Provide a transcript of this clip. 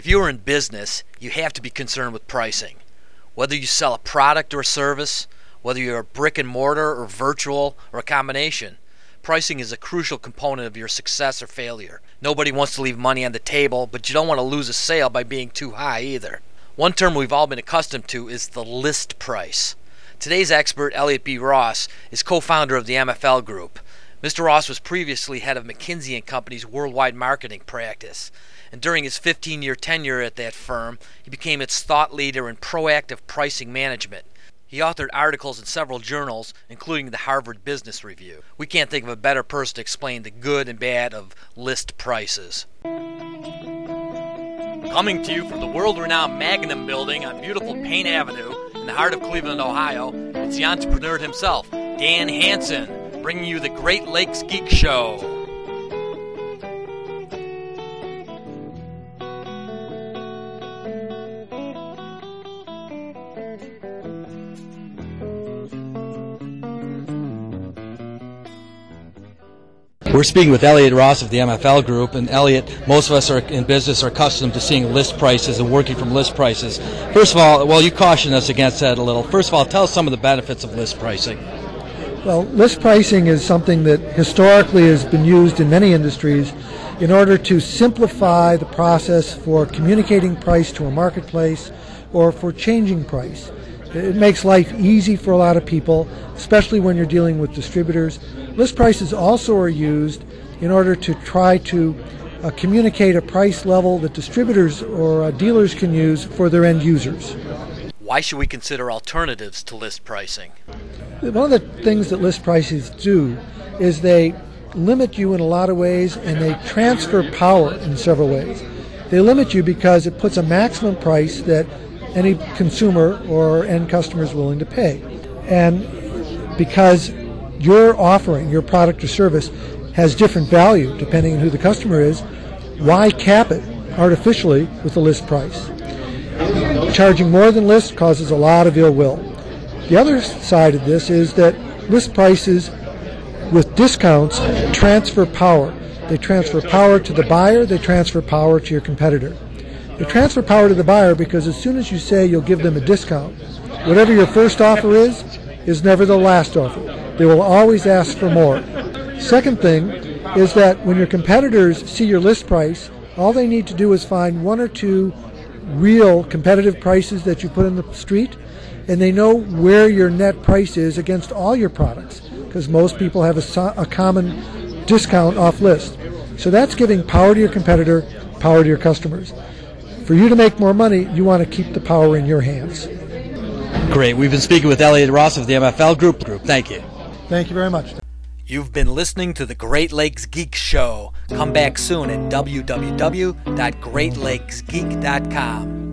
If you are in business, you have to be concerned with pricing. Whether you sell a product or a service, whether you're a brick and mortar or virtual or a combination, pricing is a crucial component of your success or failure. Nobody wants to leave money on the table, but you don't want to lose a sale by being too high either. One term we've all been accustomed to is the list price. Today's expert, Elliot B. Ross, is co-founder of the MFL Group. Mr. Ross was previously head of McKinsey & Company's worldwide marketing practice. And during his 15-year tenure at that firm, he became its thought leader in proactive pricing management. He authored articles in several journals, including the Harvard Business Review. We can't think of a better person to explain the good and bad of list prices. Coming to you from the world-renowned Magnum Building on beautiful Payne Avenue in the heart of Cleveland, Ohio, it's the entrepreneur himself, Dan Hansen, bringing you the Great Lakes Geek Show. We're speaking with Elliot Ross of the MFL Group, and Elliot, most of us are in business are accustomed to seeing list prices and working from list prices. First of all, well, you cautioned us against that a little. First of all, tell us some of the benefits of list pricing. Well, list pricing is something that historically has been used in many industries in order to simplify the process for communicating price to a marketplace or for changing price. It makes life easy for a lot of people, especially when you're dealing with distributors. List prices also are used in order to try to communicate a price level that distributors or dealers can use for their end users. Why should we consider alternatives to list pricing? One of the things that list prices do is they limit you in a lot of ways, and they transfer power in several ways. They limit you because it puts a maximum price that any consumer or end customer is willing to pay. And because your offering, your product or service, has different value depending on who the customer is, why cap it artificially with a list price? Charging more than list causes a lot of ill will. The other side of this is that list prices with discounts transfer power. They transfer power to the buyer, they transfer power to your competitor. They transfer power to the buyer because as soon as you say you'll give them a discount, whatever your first offer is never the last offer. They will always ask for more. Second thing is that when your competitors see your list price, all they need to do is find one or two real competitive prices that you put in the street, and they know where your net price is against all your products, because most people have a common discount off list. So that's giving power to your competitor, power to your customers. For you to make more money, you want to keep the power in your hands. Great. We've been speaking with Elliot Ross of the MFL Group. Thank you. Thank you very much. You've been listening to the Great Lakes Geek Show. Come back soon at www.greatlakesgeek.com.